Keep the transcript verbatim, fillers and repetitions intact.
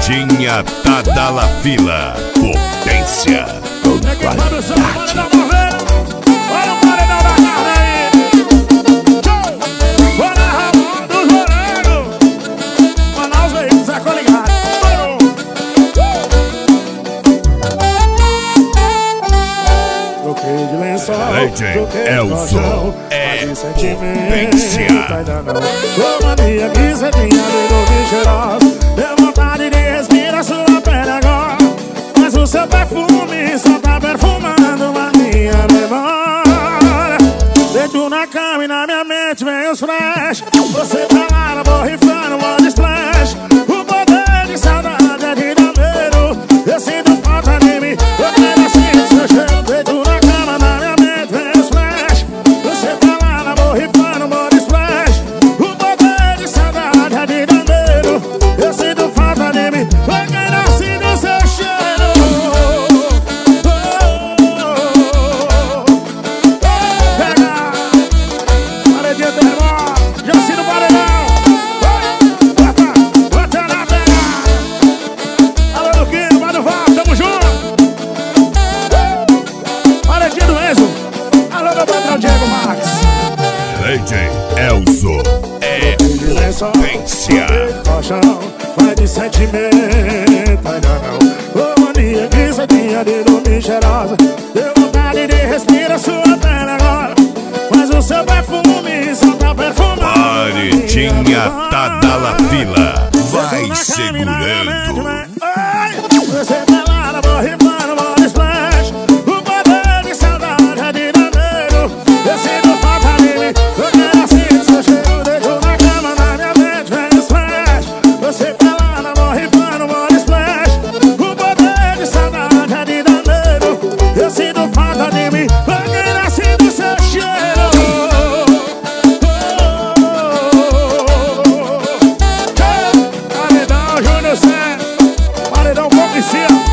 Paredinha Tadalafila, potência com qualidade. Olha o paredão da carne aí. Bora Ramon dos Morangos. Manaus veio, Zé Coligado. Troquei de lençol, Legend Elzo é potência. Ô mania que cê tinha de cheirosa. Deu vontade de respirar sua pele agora. Mas o seu perfume só tá perfumando uma minha memória. Deito na cama e na minha mente vem os flash. Você tá lá na borrifando, body splash. O poder de saudade é de dar medo. Eu sinto falta de mim, eu quero assim seu cheiro. Deito na cama, na minha mente vem os flash. Você tá lá na borrifando, body splash. O poder de saudade é de dar medo. Eu sinto falta de mim, eu quero assim seu cheiro. Legend Elzo é potência. Vai de sentimento, ainda não. Ô mania que cê tinha de dormir cheirosa. Deu vontade de respirar sua pele agora. Mas o seu perfume só tá perfumando. Paredinha Tadalafila, vai segurando. Você tá lá na borrifando, body splash. O poder de saudade é de dar medo. Eu sinto falta de mim, eu quero assim seu cheiro. Deito na cama, na minha mente vem os flash. Você tá lá na borrifando, body splash. O poder de saudade é de dar medo. Eu sinto falta de mim, eu quero assim seu cheiro. Paredão Júnior Cé, paredão Policia.